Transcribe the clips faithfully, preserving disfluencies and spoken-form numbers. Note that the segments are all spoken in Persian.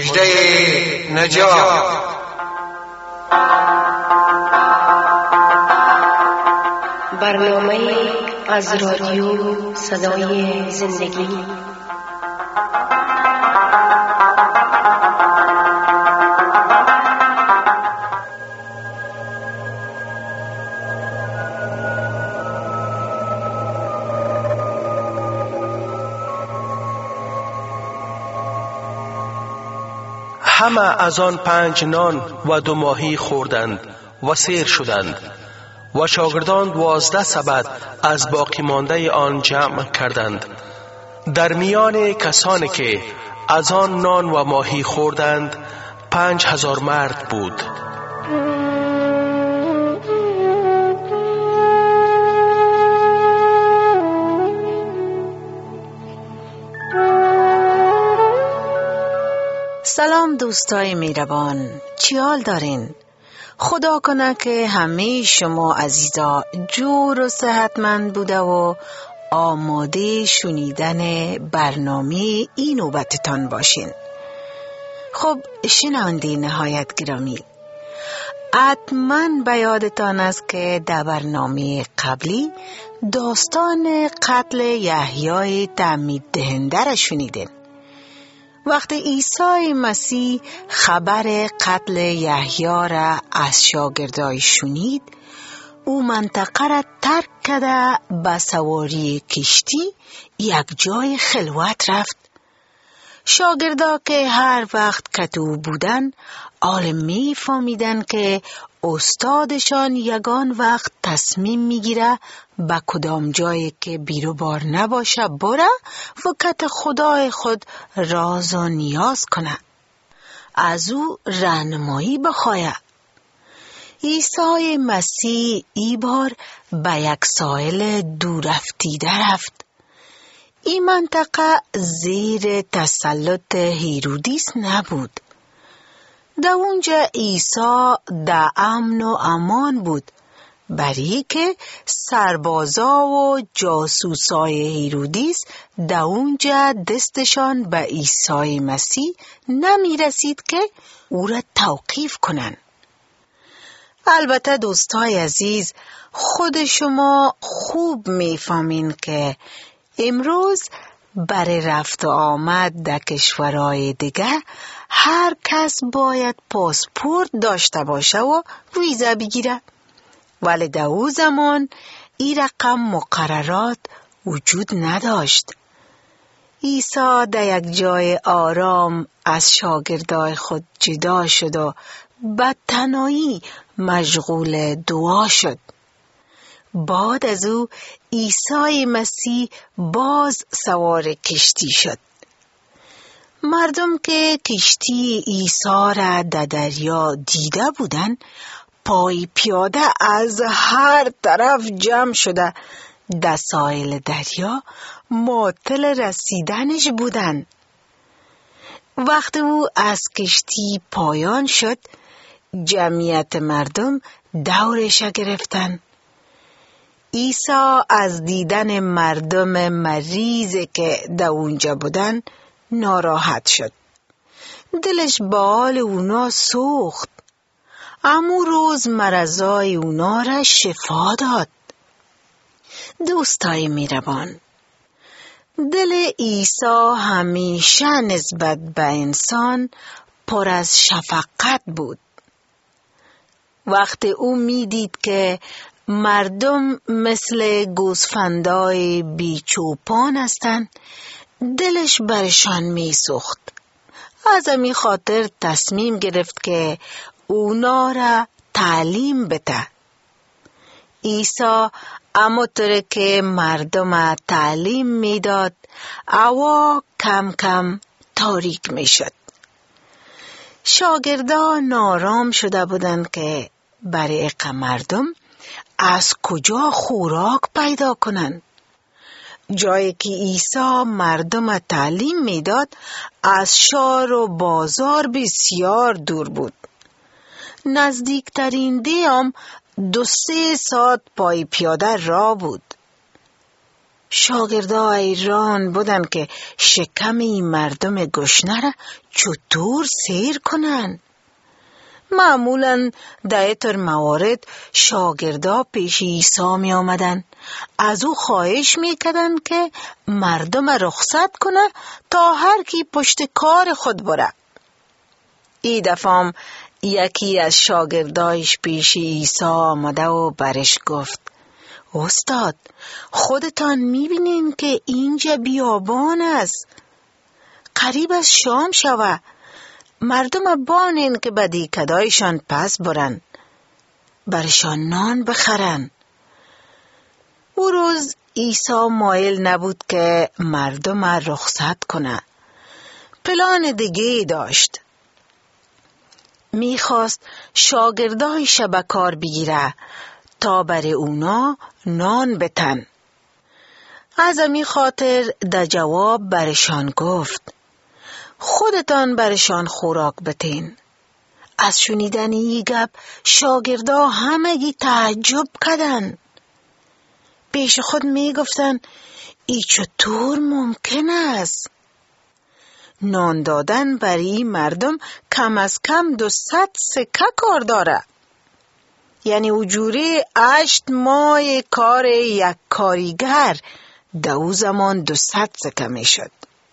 مژده نجات. برنامه از رادیو صدای زندگی. همه از آن پنج نان و دو ماهی خوردند و سیر شدند و شاگردان دوازده سبد از باقی مانده آن جمع کردند. در میان کسانی که از آن نان و ماهی خوردند پنج هزار مرد بود. سلام دوستای میربان، چی حال دارین؟ خدا کنه که همه شما عزیزا جور و صحتمند بوده و آماده شنیدن برنامه این نوبتتان باشین. خب شنونده نهایت گرامی، حتما به یادتان است که در برنامه قبلی داستان قتل یحیای تعمید دهنده را شنیدین. وقتی عیسی مسیح خبر قتل یحیی را از شاگردای شنید، او منطقه را ترک کرده به سواری کشتی یک جای خلوت رفت. شاگردا که هر وقت کتو بودن حال می فهمیدن که استادشان یگان وقت تصمیم میگیره به کدام جایی که بیرو بار نباشه بره و کت خدای خود راز و نیاز کنه، از او راهنمایی بخواه. عیسی مسیح ای بار به یک ساحل دور افتیده رفت. این منطقه زیر تسلط هیرودیس نبود. در اونجا عیسی در امن و امان بود، برای که سربازا و جاسوسای هیرودیس در اونجا دستشان به عیسی مسیح نمی رسید که او را توقیف کنن. البته دوستای عزیز، خود شما خوب می فهمین که امروز برای رفت و آمد در کشورهای دیگه هر کس باید پاسپورت داشته باشه و ویزا بگیره، ولی در او زمان این رقم مقررات وجود نداشت. عیسی در یک جای آرام از شاگردای خود جدا شد و به تنهایی مشغول دعا شد. بعد از او عیسی مسیح باز سوار کشتی شد. مردم که کشتی عیسی را در دریا دیده بودند، پای پیاده از هر طرف جمع شده در ساحل دریا معطل رسیدنش بودند. وقتی او از کشتی پایان شد، جمعیت مردم دورش گرفتند. عیسی از دیدن مردم مریض که در اونجا بودن ناراحت شد. دلش به حال اونا سوخت. امو روز مرضای اونا را شفا داد. دوستای میربان، دل عیسی همیشه نسبت به انسان پر از شفقت بود. وقتی او میدید که مردم مثل گوسفندای بیچوپان هستند، دلش برشان می سوخت. از همین خاطر تصمیم گرفت که اونا را تعلیم بده. عیسی همونطور که مردم تعلیم میداد، هوا کم کم تاریک می شد. شاگردان نارام شده بودند که برای مردم از کجا خوراک پیدا کنند. جایی که عیسی مردم تعلیم میداد از شهر و بازار بسیار دور بود. نزدیکترین دیام دو سه ساعت پای پیاده راه بود. شاگردا ایران بودن که شکم این مردم گشنه را چطور سیر کنن. معمولاً در اینطور موارد شاگردا پیش عیسی می آمدن، از او خواهش می کردن که مردم رخصت کنه تا هر کی پشت کار خود بره. ای دفعه یکی از شاگردایش پیش عیسی آمده و برش گفت: استاد، خودتان می بینین که اینجا بیابان است، قریب از شام شوه، مردم بانین که به دیکدایشان پس برن، برشان نان بخرن. او روز عیسی مایل نبود که مردم رخصت کنه، پلان دیگه داشت. میخواست شاگردایش به کار بگیره تا بر اونا نان بتن. از همین خاطر در جواب برشان گفت: خودتان برشان خوراک بتین. از شنیدن این گپ شاگردا همگی تعجب کردن. پیش خود می گفتن: ای چطور ممکن است؟ نان دادن برای مردم کم از کم دو ست سکه کار داره، یعنی اجوره هشت ماه کار یک کاریگر در او زمان دو ست سکه می شد.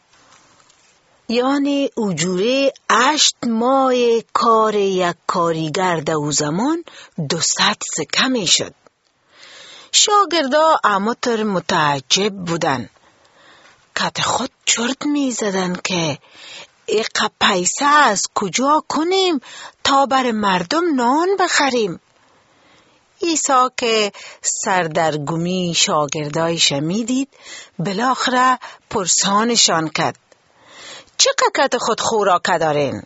یعنی اجوره هشت ماه کار یک کاریگر در او زمان دو ست سکه می شد. شاگردا اماتر متعجب بودن، کت خود چرت می زدن که ایقا پیسه از کجا کنیم تا بر مردم نان بخریم. عیسی که سردرگمی شاگردایش می دید، بالاخره پرسانشان کرد: چقدر کت خود خوراکه دارین؟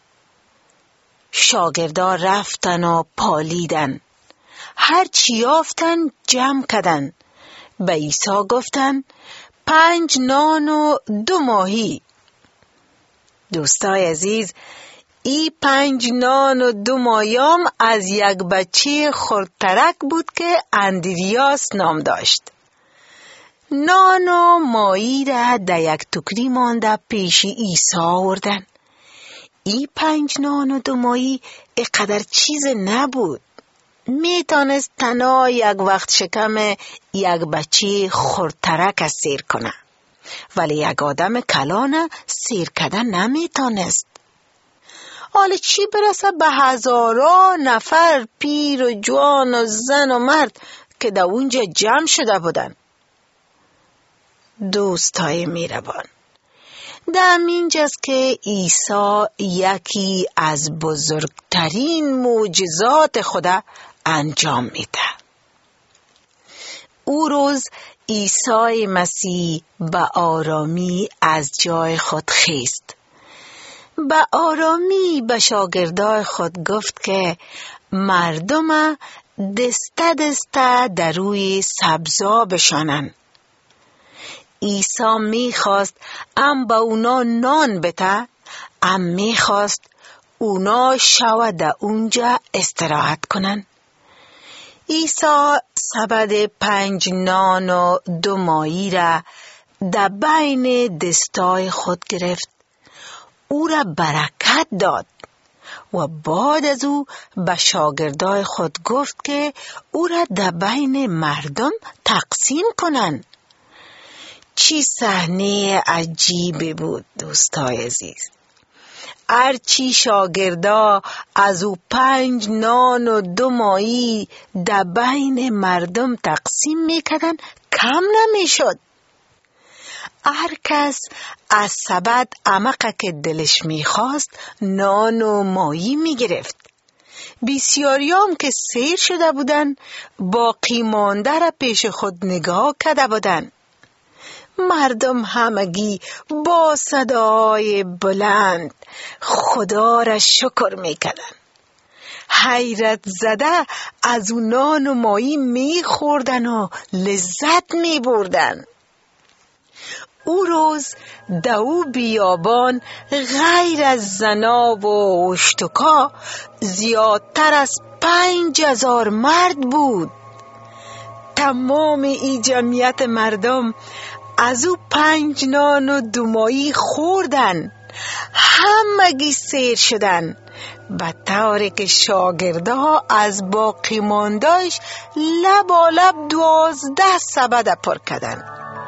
شاگردا رفتن و پالیدن، هر چی یافتن جمع کردن. به عیسی گفتن: پنج نان و دو ماهی. دوستای عزیز، ای پنج نان و دو ماهیام از یک بچه خردترک بود که اندریاس نام داشت. نان و ماهی را در یک ټوکری مانده پیش عیسی آوردن. ای پنج نان و دو ماهی اینقدر چیز نبود، میتونست تنها یک وقت شکم یک بچه خردترک سیر کنه، ولی یک آدم کلانه سیر کردن نمیتونست. حالا چی برسه به هزاران نفر پیر و جوان و زن و مرد که در اونجا جمع شده بودن. دوستای میربان، در اینجاست که عیسی یکی از بزرگترین معجزات خدا انجام میده. او روز عیسی مسیح به آرامی از جای خود خیست. به آرامی به شاگردای خود گفت که مردم دسته دسته در روی سبزا بشانن. عیسی میخواست ام به اونا نان بده، ام میخواست اونا شو در اونجا استراحت کنن. عیسی سبد پنج نان و دو ماهی را در بین دستای خود گرفت، او را برکت داد و بعد از او به شاگردای خود گفت که او را در بین مردم تقسیم کنند. چی صحنه عجیبی بود دوستای عزیز. هرچی شاگردا از او پنج نان و دو ماهی در بین مردم تقسیم میکردن کم نمیشد. هر کس از سبد عمقه که دلش میخواست نان و ماهی میگرفت. بسیاریام که سیر شده بودن باقی مانده را پیش خود نگاه کرده بودن. مردم همگی با صدای بلند خدا را شکر میکردن. حیرت زده از اون نان و ماهی میخوردن و لذت میبردن. او روز دو بیابان غیر از زناب و اشتکا زیادتر از پنج هزار مرد بود. تمام ای جمعیت مردم از او پنج نان و دو ماهی خوردن، همگی سیر شدن، به طوری که شاگردها از باقی ماندهش لبا لب دوازده سبد پر کردن.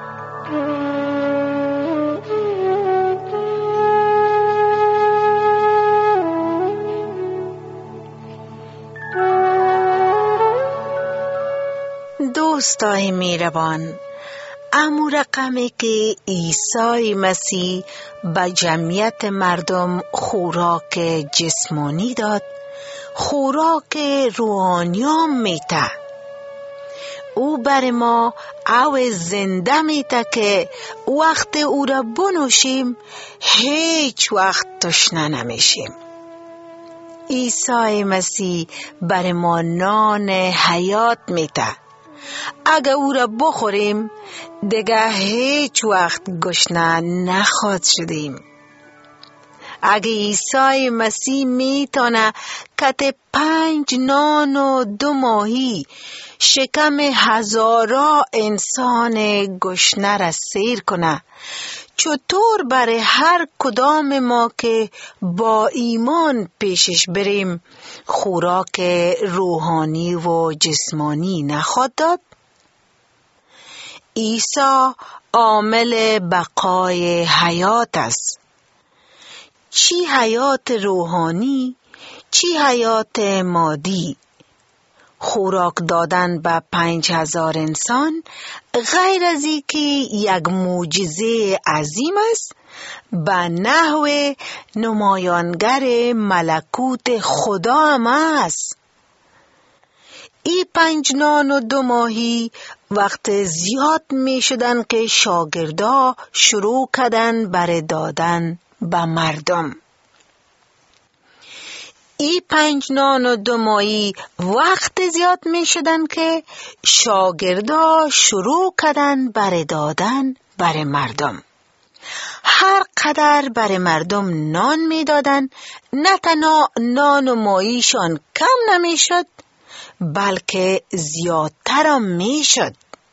دوستای میربان، امو رقمی که عیسی مسیح به جمعیت مردم خوراک جسمانی داد، خوراک روحانیان میته. او بر ما او زنده میته که وقت او را بنوشیم هیچ وقت تشنه نمیشیم. عیسی مسیح بر ما نان حیات میته. اگه او را بخوریم دیگه هیچ وقت گشنه نخواد شدیم. اگه عیسی مسیح میتونه کت پنج نان و دو ماهی شکم هزارا انسان گشنه را سیر کنه، چطور برای هر کدام ما که با ایمان پیشش بریم خوراک روحانی و جسمانی نخواد داد؟ عیسی عامل بقای حیات است. چی حیات روحانی، چی حیات مادی. خوراک دادن به پنج هزار انسان غیر از این که یک معجزه عظیم است، به نحو نمایانگر ملکوت خدا هم است. این پنج نان و دو ماهی وقت زیاد می شدن که شاگردا شروع کردن بر دادن به مردم. ای پنج نان و دو ماهی وقت زیاد می شدن که شاگردا شروع کردن بر دادن بر مردم. هر قدر بر مردم نان می دادن، نه تنها نان و ماهیشان کم نمی شد بلکه زیادتر هم می شد.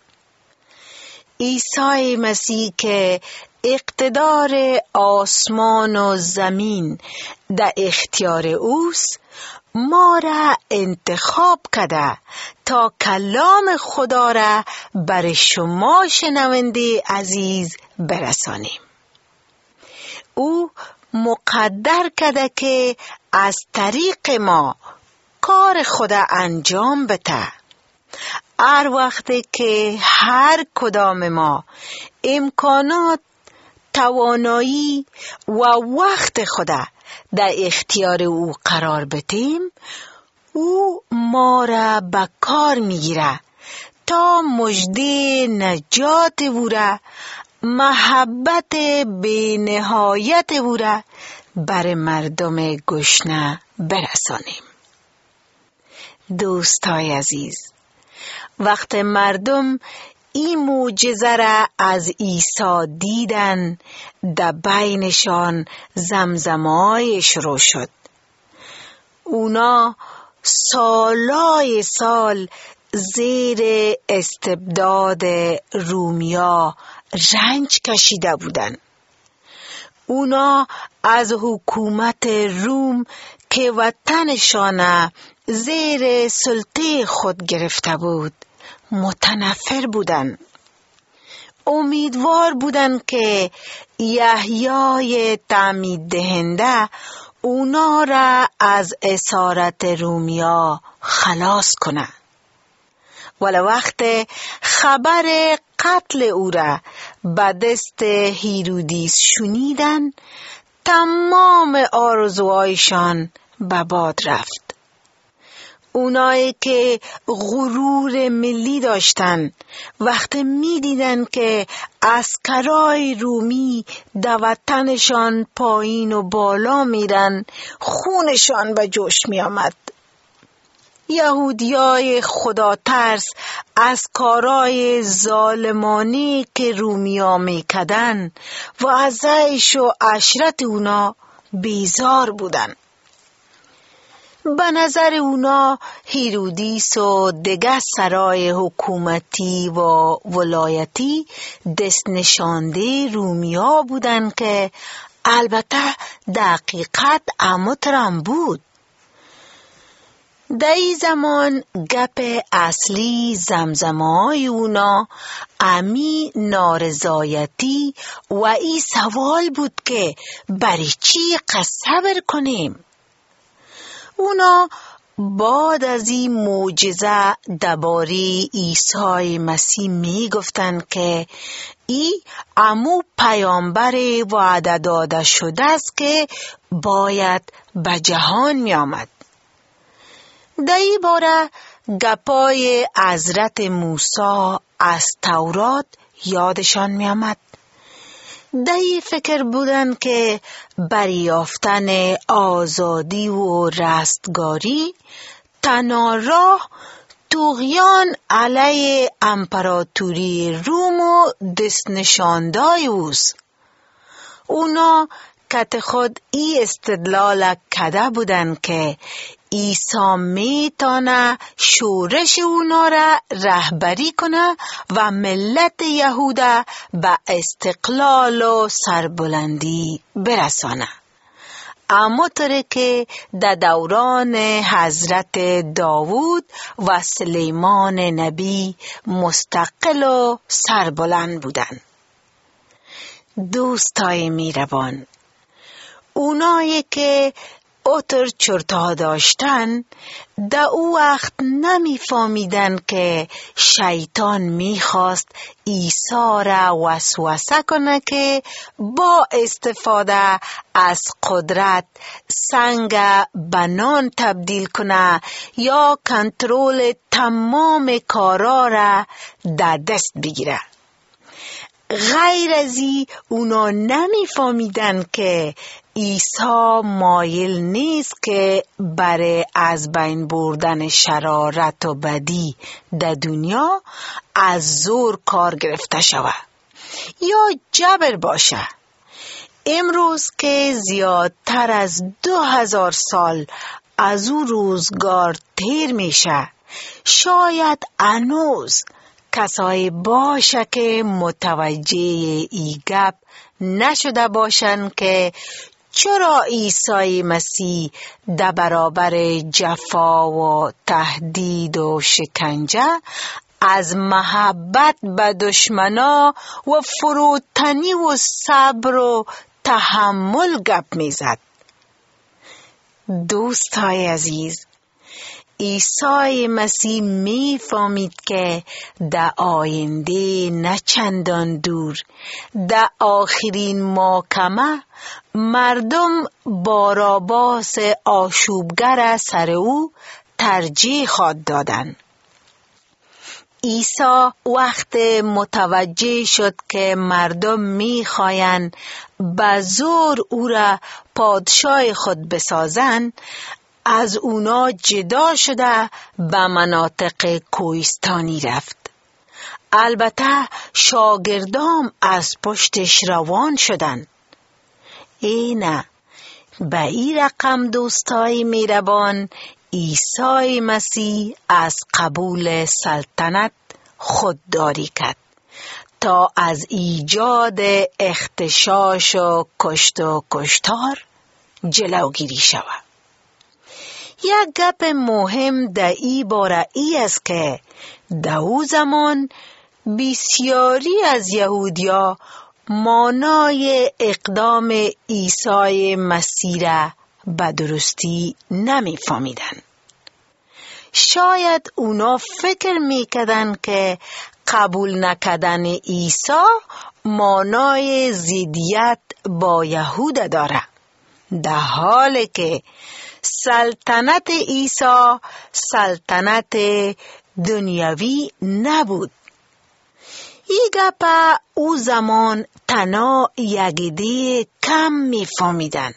عیسی مسیح که اقتدار آسمان و زمین در اختیار اوست، ما را انتخاب کرده تا کلام خدا را بر شما شنونده عزیز برسانیم. او مقدر کرده که از طریق ما کار خدا انجام بده. هر وقت که هر کدام ما امکانات، توانایی و وقت خدا در اختیار او قرار بدیم، او ما را به کار میگیره تا مژده نجات او را، محبت بی نهایت او را بر مردم گشنه برسانیم. دوستای عزیز، وقت مردم این معجزه را از عیسی دیدن، در بینشان زمزمه‌های شروع شد. اونا سالای سال زیر استبداد رومیا رنج کشیده بودند. اونا از حکومت روم که وطنشان زیر سلطه خود گرفته بود متنفر بودند. امیدوار بودند که یحیای تعمید دهنده اونا را از اسارت رومیا خلاص کنه. ولی وقت خبر قتل او را به دست هیرودیس شنیدن، تمام آرزوهایشان به باد رفت. اونایی که غرور ملی داشتن وقتی می دیدن که عسکرای رومی در وطنشان پایین و بالا میرن، خونشان به جوش می آمد. یهودیای خدا ترس از کارای ظالمانی که رومیا می کدن و از عیش و عشرت اونا بیزار بودن. به نظر اونا هیرودیس و دیگر سرای حکومتی و ولایتی دست نشانده رومیا بودن که البته دقیقت اموترم بود. در این زمان گپ اصلی زمزمه‌های اونا امی نارضایتی و این سوال بود که برای چی قصه صبر کنیم. اونا بعد از این معجزه درباره عیسی مسیح می گفتند که ای امو پیامبر وعده داده شده است که باید به جهان می آمد. در این باره گپای حضرت موسی از تورات یادشان می آمد. در این فکر بودن که برای یافتن آزادی و رستگاری تنها راه طغیان علیه امپراتوری روم و دست نشاندای اوست. اونا کت خود ای استدلال کده بودن که عیسی میتونه شورش اونا را رهبری کنه و ملت یهودا به استقلال و سربلندی برسانه. اما طوری که در دوران حضرت داوود و سلیمان نبی مستقل و سربلند بودن. دوستای میروان، اونایی که اوتر چرتا داشتن در او وقت نمی فهمیدن که شیطان می خواست عیسی را وسوسه کنه که با استفاده از قدرت سنگ به نان تبدیل کنه یا کنترل تمام کارا را در دست بگیره. غیر از این اونا نمی فهمیدن که عیسی مایل نیست که برای از بین بردن شرارت و بدی در دنیا از زور کار گرفته شود یا جبر باشه. امروز که زیادتر از دو هزار سال از او روزگار تیر میشه، شاید هنوز کسایی باشه که متوجه ای گپ نشده باشن که چرا عیسی مسیح در برابر جفا و تهدید و شکنجه از محبت به دشمنا و فروتنی و صبر و تحمل گپ میزد. دوستای عزیز، عیسی مسیح می فهمید که در آینده نه چندان دور در آخرین محاکمه مردم باراباس آشوبگر سر او ترجیح خواد دادن. عیسی وقت متوجه شد که مردم می خواهند به زور او را پادشاه خود بسازند، از اونا جدا شده به مناطق کوهستانی رفت. البته شاگردام از پشتش روان شدند. اینه به این رقم دوستای میربان عیسی مسیح از قبول سلطنت خودداری کرد تا از ایجاد اغتشاش و کشت و کشتار جلوگیری شود. یک گپ مهم در این باره ای است که در او زمان بسیاری از یهودیا معنای اقدام عیسی مسیح را به درستی نمی فهمیدند. شاید اونا فکر میکردند که قبول نکردن عیسی معنای ضدیت با یهود داره، در حالی که سلطنت عیسی سلطنت دنیوی نبود. این گپ او زمان تنها یک عده کم میفهمیدن.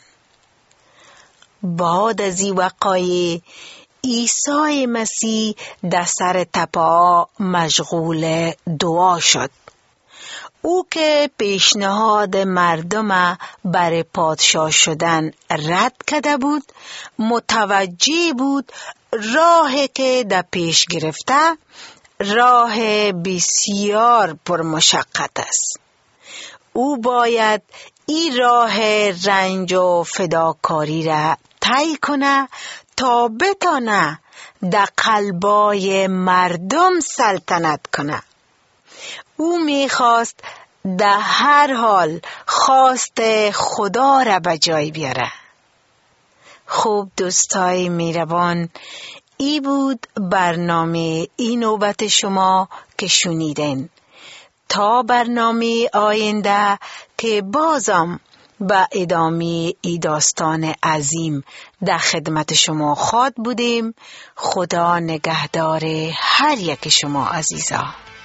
بعد از این وقایع عیسی مسیح در سر تپه مشغول دعا شد. او که پیشنهاد مردم بر پادشاه شدن رد کرده بود، متوجه بود راهی که در پیش گرفته راه بسیار پرمشقت است. او باید این راه رنج و فداکاری را طی کنه تا بتانه در قلبای مردم سلطنت کنه. او میخواست در هر حال خواست خدا را به جای بیاره. خوب دوستای میربان، ای بود برنامه این نوبت شما که شنیدین. تا برنامه آینده که بازم با ادامه ای داستان عظیم در خدمت شما خواد بودیم. خدا نگهدار هر یک شما عزیزا.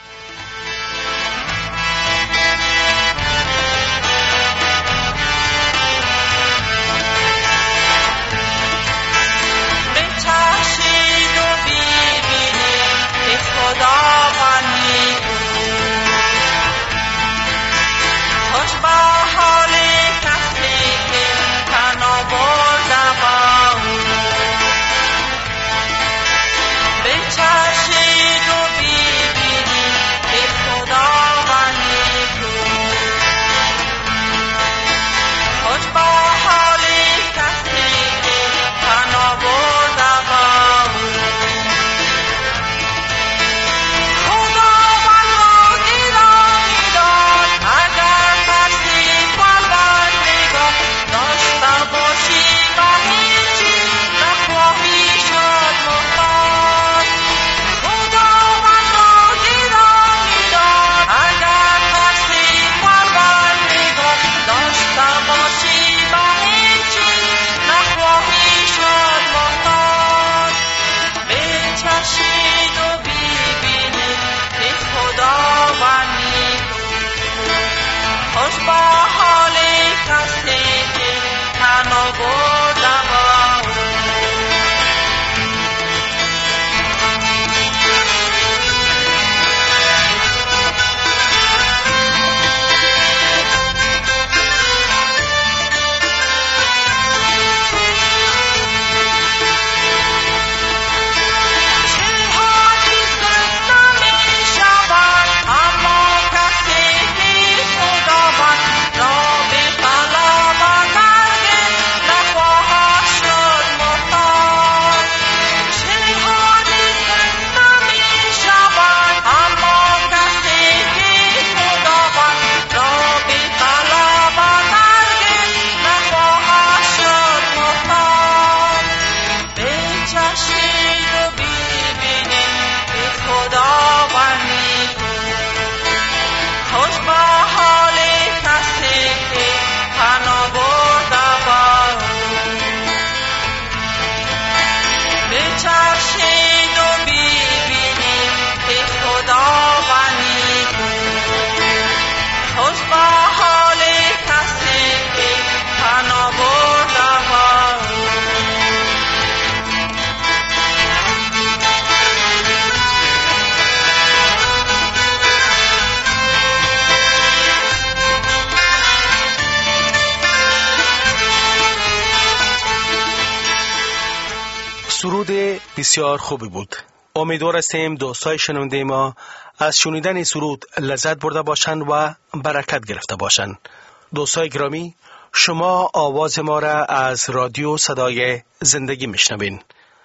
سرود بسیار خوبی بود. امیدوار هستیم دوستای شنونده ما از شنیدن سرود لذت برده باشند و برکت گرفته باشند. دوستای گرامی، شما آواز ما را از رادیو صدای زندگی میشنوین.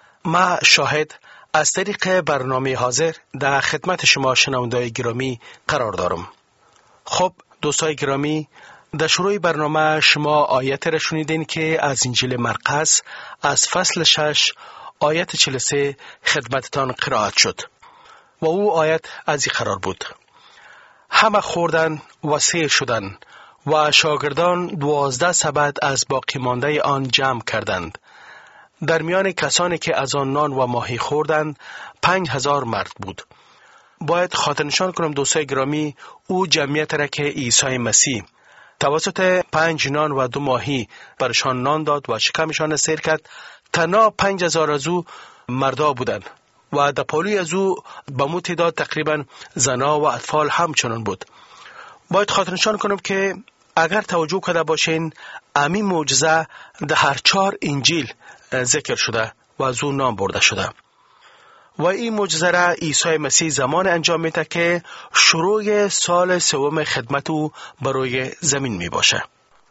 ما شاهد از طریق برنامه حاضر در خدمت شما شنوندای گرامی قرار دارم. خب دوستای گرامی، در شروع برنامه شما آیت را شنیدین که از انجیل مرقس از فصل شش آیت چهل و سه خدمتتان قرائت شد و او آیت از این قرار بود: همه خوردن و سیر شدن و شاگردان دوازده سبد از باقی مانده آن جمع کردند. در میان کسانی که از آن نان و ماهی خوردند پنج هزار مرد بود. باید خاطر نشان کنم دوستای گرامی، او جمعیت را که عیسی مسیح توسط پنج نان و دو ماهی برشان نان داد و شکمشان سیر کرد، تنها پنج هزار از او مردا بودند و در پالوی از او به مو تعداد تقریبا زنا و اطفال همچنان بود. باید خاطرنشان کنم که اگر توجه کرده باشین امی معجزه در هر چهار انجیل ذکر شده و از اون نام برده شده و این معجزه را عیسی مسیح زمان انجام میده که شروع سال سوم خدمت او بروی زمین می باشه.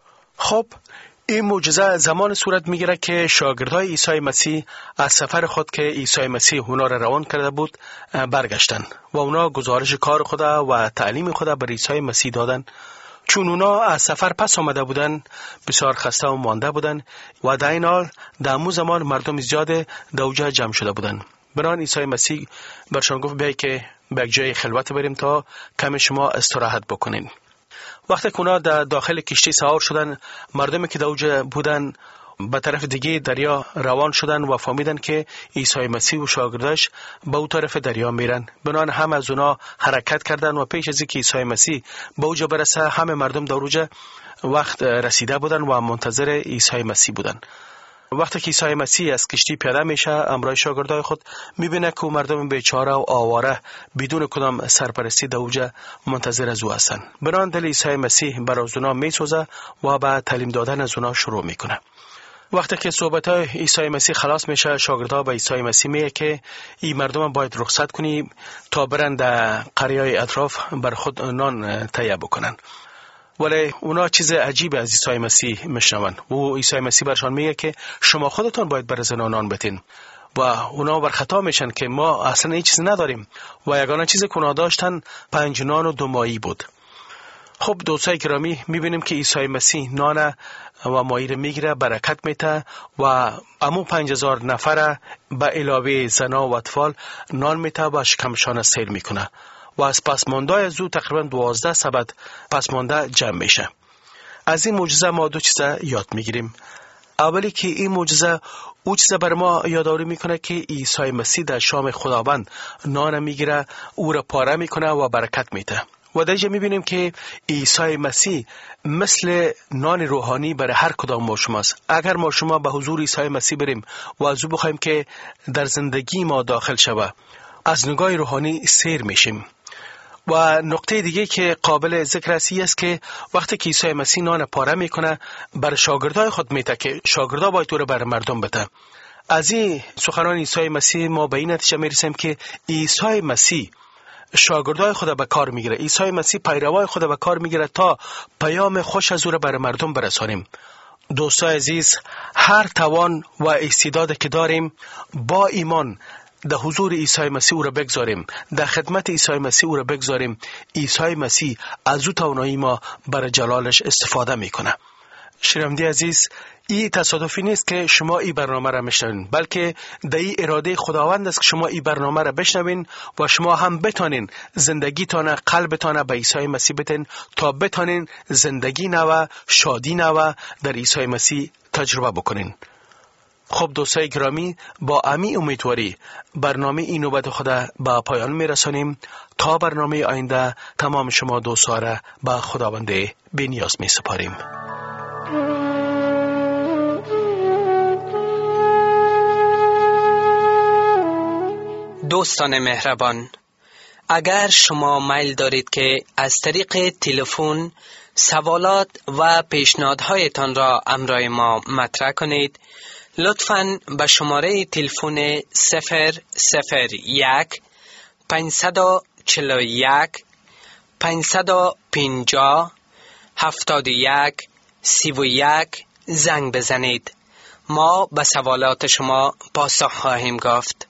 خب این معجزه زمان صورت میگیره که شاگردای عیسی مسیح از سفر خود که عیسی مسیح اونا را روان کرده بود برگشتن و اونا گزارش کار خود و تعلیم خود بر عیسی مسیح دادن. چون اونا از سفر پس آمده بودن بسیار خسته و مانده بودن و در این حال در همون زمان مردم زیاد در اوجه جمع شده بودن. بنابراین عیسی مسیح برشان گفت بیایی که به یک جای خلوت بریم تا کم شما استراحت بکنین. وقتی که اونا در داخل کشتی سوار شدن، مردمی که در اوجه بودن به طرف دیگه دریا روان شدن و فهمیدن که عیسی مسیح و شاگرداش به اون طرف دریا میرن. بنابراین هم از اونا حرکت کردن و پیش از اینکه عیسی مسیح به اوجه برسه همه مردم در اوجه وقت رسیده بودن و منتظر عیسی مسیح بودن. وقتی که عیسی مسیح از کشتی پیاده میشه همراه شاگردای خود میبینه که مردم بیچاره و آواره بدون کدام سرپرستی در اوجه منتظر از او هستن. بنابراین دل عیسی مسیح برای اونا میسوزه و به تعلیم دادن از اونا شروع میکنه. وقتی که صحبت‌های عیسی مسیح خلاص میشه، شاگردها به عیسی مسیح میگه که این مردم باید رخصت کنی تا برن در قریه‌های اطراف بر خود نان تهیه بکنن. ولی اونا چیز عجیب از عیسی مسیح میشنون و عیسی مسیح برشان میگه که شما خودتون باید بر زنان نان بتین و اونا بر خطا میشن که ما اصلا هیچ چیز نداریم و یگانه چیز که اونا داشتن پنج نان و دو ماهی بود. خب دوستای گرامی، میبینیم که عیسی مسیح نان و ماهی رو میگیره، برکت میته و امو پنج هزار نفر به علاوه زنا و اطفال نان میته و شکمشان سیر میکنه و از پسمانده از او تقریبا دوازده سبد پسمانده جمع میشه. از این معجزه ما دو چیزه یاد میگیریم. اولی که این معجزه او چیزه بر ما یادآوری میکنه که عیسی مسیح در شام خداوند نان میگیره، او را پاره میکنه و برکت میده. و در اینجا میبینیم که عیسی مسیح مثل نان روحانی برای هر کدام ما شماست. اگر ما شما به حضور عیسی مسیح بریم و از او بخوایم که در زندگی ما داخل شود، از نگاه روحانی سیر میشیم. و نقطه دیگه که قابل ذکر است که وقتی که عیسی مسیح نان پاره میکنه بر شاگردای خود میته که شاگردا باید او را بر مردم بده. از این سخنان عیسی مسیح ما به این نتیجه میرسیم که عیسی مسیح شاگردای خود به کار میگیره. عیسی مسیح پیروای خود به کار میگیره تا پیام خوش از او را بر مردم برسانیم. دوستای عزیز، هر توان و استعداد که داریم با ایمان در حضور عیسی مسیح او را بگذاریم، در خدمت عیسی مسیح او را بگذاریم. عیسی مسیح از او توانایی ما برای جلالش استفاده میکنه. شنونده عزیز، این تصادفی نیست که شما این برنامه را میشنوین، بلکه در این اراده خداوند است که شما این برنامه را بشنوین و شما هم بتانین زندگیتان، قلبتان به عیسی مسیح بتین تا بتانین زندگی نو، شادی نو در عیسی مسیح تجربه بکنین. خب دوستای گرامی، با امی امیدواری برنامه این نوبت خود به پایان میرسانیم. تا برنامه آینده تمام شما دوستا را به خداوند بی‌نیاز می سپاریم. دوستان مهربان، اگر شما میل دارید که از طریق تلفن سوالات و پیشنهادهایتان را امرای ما مطرح کنید، لطفاً به شماره تلفن صفر صفر یک پنجصد چهل و یک پنجصد و پنجاه هفتاد و یک سی و یک زنگ بزنید. ما به سوالات شما پاسخ خواهیم گفت.